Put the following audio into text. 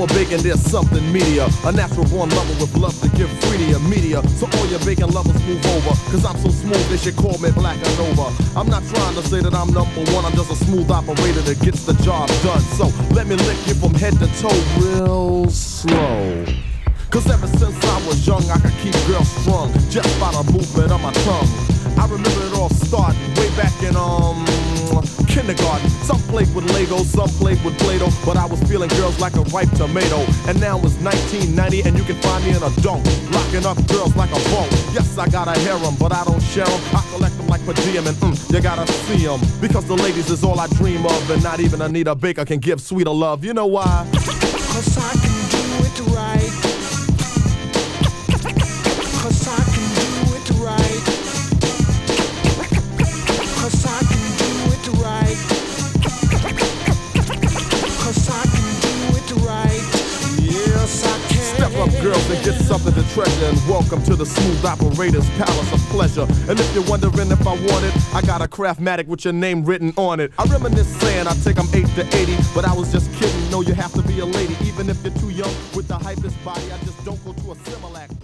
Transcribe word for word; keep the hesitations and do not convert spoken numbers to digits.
for bacon, there's something media. A natural born lover with love to give free to your media. So all your bacon lovers move over, cause I'm so smooth they should call me Black and Nova. I'm not trying to say that I'm number one, I'm just a smooth operator that gets the job done. So let me lick you from head to toe real slow. Cause ever since I was young, I could keep girls strung just by the movement of my tongue. I remember it all starting way back in um kindergarten. Some played with Lego, some played with Play-Doh, but I was feeling girls like a ripe tomato. And now it's nineteen ninety and you can find me in a dunk, locking up girls like a bone. Yes, I got a harem, but I don't share them. I collect them like per diem and mm, you gotta see them. Because the ladies is all I dream of, and not even Anita Baker can give sweeter love. You know why? Cause I can do it right. Cause I can do it right. Cause I can do it right. Cause I can do it right. Yes, I can. Step up, girls, and get something to treasure. And welcome to the Smooth Operator's Palace of Pleasure. And if you're wondering if I want it, I got a Craftmatic with your name written on it. I reminisce saying I take them eight to eighty, but I was just kidding. No, you have to be a lady, even if you're too young. With the hypest body, I just don't go to a Similac.